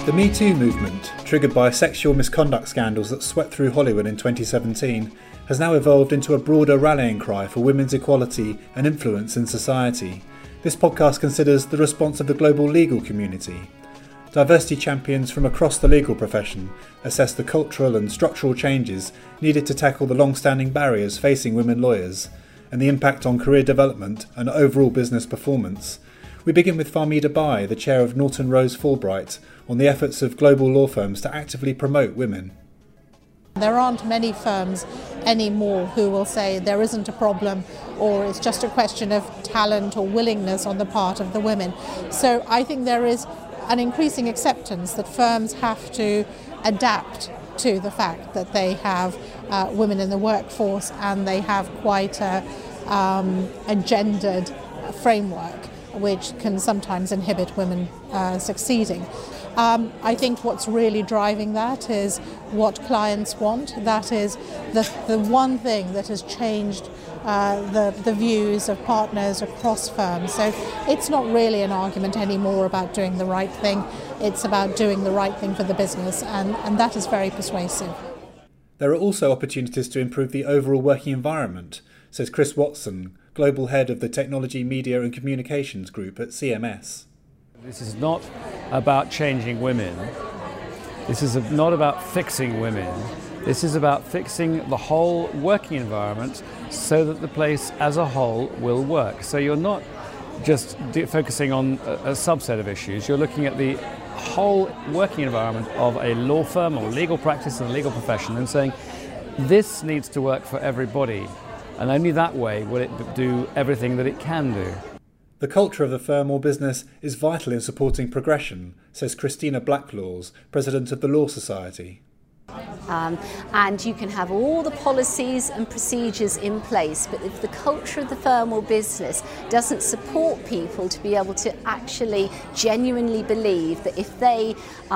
The Me Too movement, triggered by sexual misconduct scandals that swept through Hollywood in 2017, has now evolved into a broader rallying cry for women's equality and influence in society. This podcast considers the response of the global legal community. Diversity champions from across the legal profession assess the cultural and structural changes needed to tackle the long-standing barriers facing women lawyers and the impact on career development and overall business performance. We begin with Farmida Bai, the chair of Norton Rose Fulbright, on the efforts of global law firms to actively promote women. There aren't many firms anymore who will say there isn't a problem or it's just a question of talent or willingness on the part of the women. So I think there is an increasing acceptance that firms have to adapt to the fact that they have women in the workforce and they have quite a gendered framework which can sometimes inhibit women succeeding. I think what's really driving that is what clients want. That is the one thing that has changed the views of partners across firms. So it's not really an argument anymore about doing the right thing. It's about doing the right thing for the business, and that is very persuasive. There are also opportunities to improve the overall working environment, says Chris Watson, Global Head of the Technology, Media and Communications Group at CMS. This is not about changing women. This is not about fixing women. This is about fixing the whole working environment so that the place as a whole will work. So you're not just focusing on a subset of issues. You're looking at the whole working environment of a law firm or legal practice and legal profession and saying, this needs to work for everybody. And only that way will it do everything that it can do. The culture of the firm or business is vital in supporting progression, says Christina Blacklaws, President of the Law Society. And you can have all the policies and procedures in place, but if the culture of the firm or business doesn't support people to be able to actually genuinely believe that if they,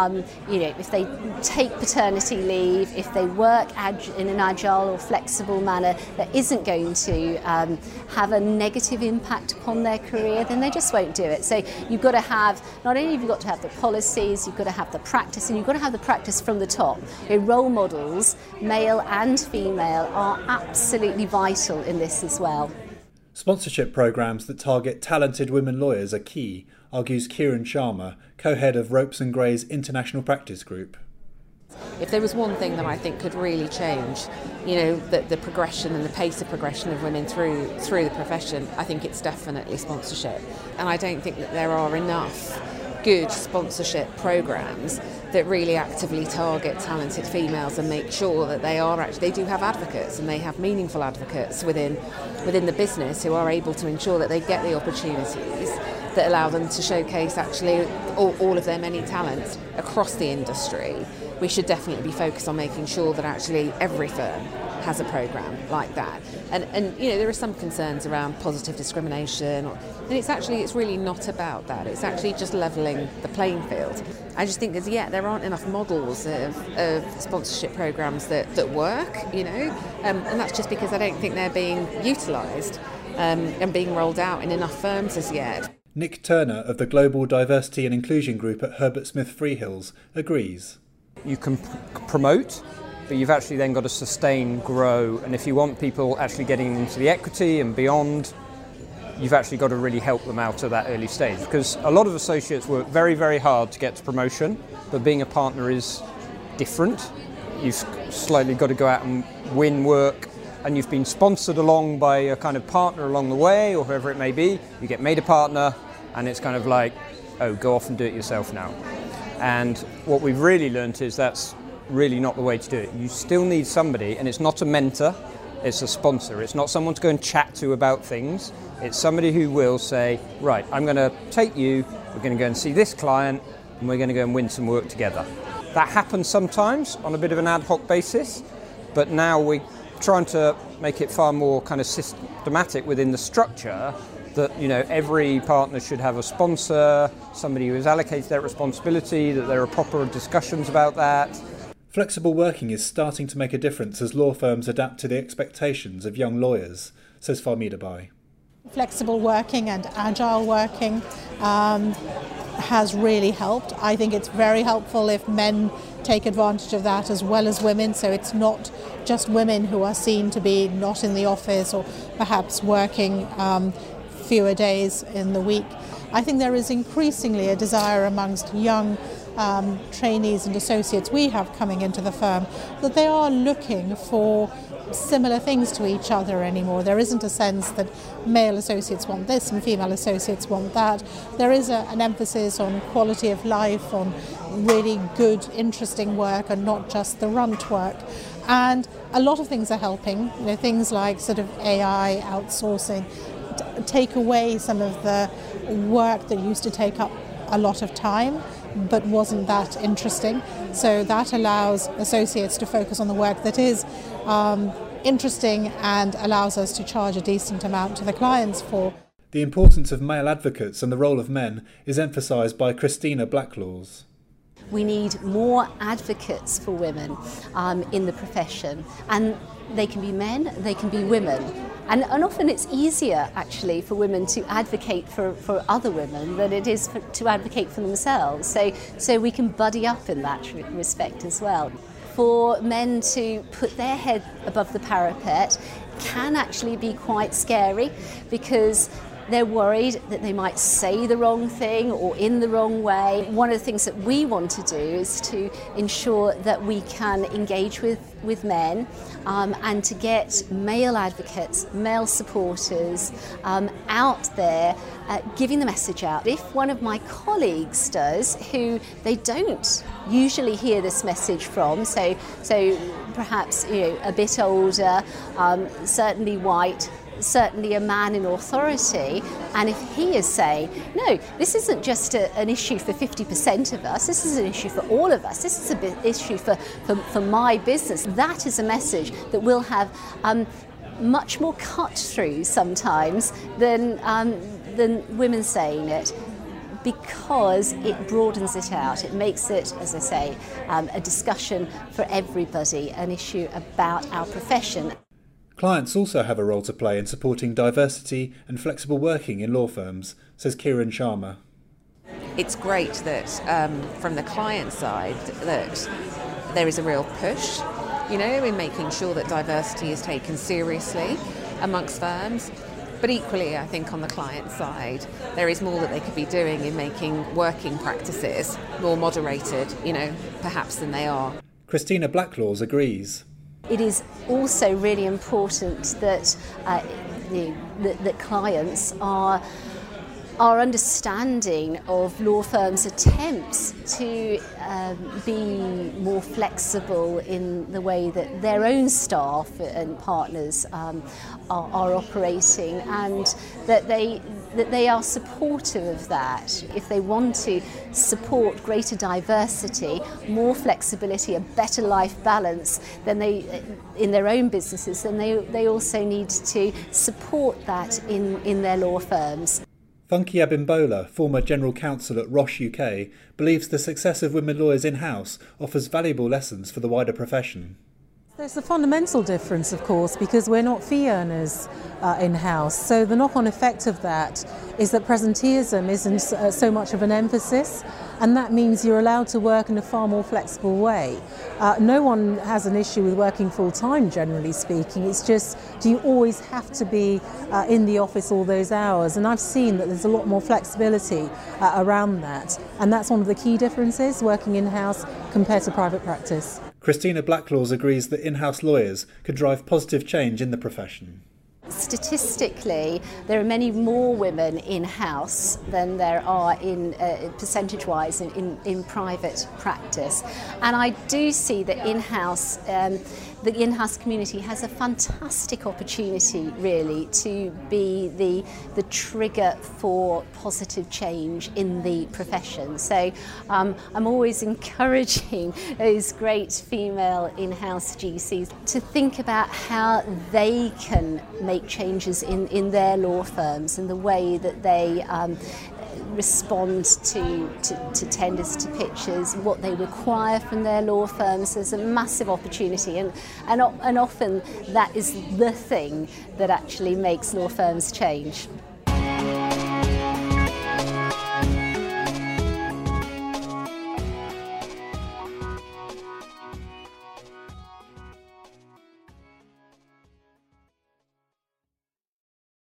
if they take paternity leave, if they work in an agile or flexible manner that isn't going to have a negative impact upon their career, then they just won't do it. So you've got to have, not only have you got to have the policies, you've got to have the practice, and you've got to have the practice from the top. Role models, male and female, are absolutely vital in this as well. Sponsorship programmes that target talented women lawyers are key, argues Kiran Sharma, co-head of Ropes and Gray's International Practice Group. If there was one thing that I think could really change, the progression and the pace of progression of women through the profession, I think it's definitely sponsorship. And I don't think that there are enough good sponsorship programs that really actively target talented females and make sure that they do have advocates and they have meaningful advocates within the business who are able to ensure that they get the opportunities that allow them to showcase actually all of their many talents across the industry. We should definitely be focused on making sure that actually every firm has a programme like that. And there are some concerns around positive discrimination, and it's really not about that. It's actually just levelling the playing field. I just think there aren't enough models of sponsorship programmes that work, and that's just because I don't think they're being utilised and being rolled out in enough firms as yet. Nick Turner of the Global Diversity and Inclusion Group at Herbert Smith Freehills agrees. You can promote, but you've actually then got to sustain, grow, and if you want people actually getting into the equity and beyond, you've actually got to really help them out at that early stage, because a lot of associates work very, very hard to get to promotion, but being a partner is different. You've slightly got to go out and win work, and you've been sponsored along by a kind of partner along the way, or whoever it may be. You get made a partner, and it's kind of like, oh, go off and do it yourself now. And what we've really learnt is that's really not the way to do it. You still need somebody, and it's not a mentor, it's a sponsor. It's not someone to go and chat to about things. It's somebody who will say, right, I'm going to take you, we're going to go and see this client, and we're going to go and win some work together. That happens sometimes on a bit of an ad hoc basis, but now we're trying to make it far more kind of systematic within the structure that every partner should have a sponsor, somebody who has allocated that responsibility, that there are proper discussions about that. Flexible working is starting to make a difference as law firms adapt to the expectations of young lawyers, says Farmida Bai. Flexible working and agile working has really helped. I think it's very helpful if men take advantage of that as well as women, so it's not just women who are seen to be not in the office or perhaps working fewer days in the week. I think there is increasingly a desire amongst young trainees and associates we have coming into the firm that they are looking for similar things to each other anymore. There isn't a sense that male associates want this and female associates want that. There is an emphasis on quality of life, on really good, interesting work and not just the runt work. And a lot of things are helping, things like sort of AI, outsourcing, take away some of the work that used to take up a lot of time but wasn't that interesting. So that allows associates to focus on the work that is interesting and allows us to charge a decent amount to the clients for. The importance of male advocates and the role of men is emphasised by Christina Blacklaws. We need more advocates for women in the profession, and they can be men, they can be women. And often it's easier actually for women to advocate for other women than it is to advocate for themselves. So we can buddy up in that respect as well. For men to put their head above the parapet can actually be quite scary because they're worried that they might say the wrong thing or in the wrong way. One of the things that we want to do is to ensure that we can engage with men and to get male advocates, male supporters out there giving the message out. If one of my colleagues does, who they don't usually hear this message from, so perhaps a bit older, certainly white, certainly a man in authority, and if he is saying, no, this isn't just an issue for 50% of us, this is an issue for all of us, this is an issue for my business, that is a message that will have much more cut through sometimes than women saying it, because it broadens it out. It makes it, as I say, a discussion for everybody, an issue about our profession. Clients also have a role to play in supporting diversity and flexible working in law firms, says Kiran Sharma. It's great that from the client side that there is a real push, in making sure that diversity is taken seriously amongst firms. But equally, I think on the client side, there is more that they could be doing in making working practices more moderated, perhaps than they are. Christina Blacklaws agrees. It is also really important that that clients are understanding of law firms' attempts to be more flexible in the way that their own staff and partners are operating, and that they are supportive of that. If they want to support greater diversity, more flexibility, a better life balance than in their own businesses, then they also need to support that in their law firms. Funke Abimbola, former General Counsel at Roche UK, believes the success of women lawyers in-house offers valuable lessons for the wider profession. There's a fundamental difference, of course, because we're not fee earners in-house. So the knock-on effect of that is that presenteeism isn't so much of an emphasis, and that means you're allowed to work in a far more flexible way. No one has an issue with working full-time, generally speaking. It's just, do you always have to be in the office all those hours? And I've seen that there's a lot more flexibility around that. And that's one of the key differences, working in-house compared to private practice. Christina Blacklaws agrees that in-house lawyers could drive positive change in the profession. Statistically, there are many more women in-house than there are percentage-wise in private practice, and I do see that the in-house community has a fantastic opportunity really to be the trigger for positive change in the profession. So I'm always encouraging those great female in-house GCs to think about how they can make changes in their law firms and the way that they respond to tenders, to pitches, what they require from their law firms. There's a massive opportunity, and often that is the thing that actually makes law firms change.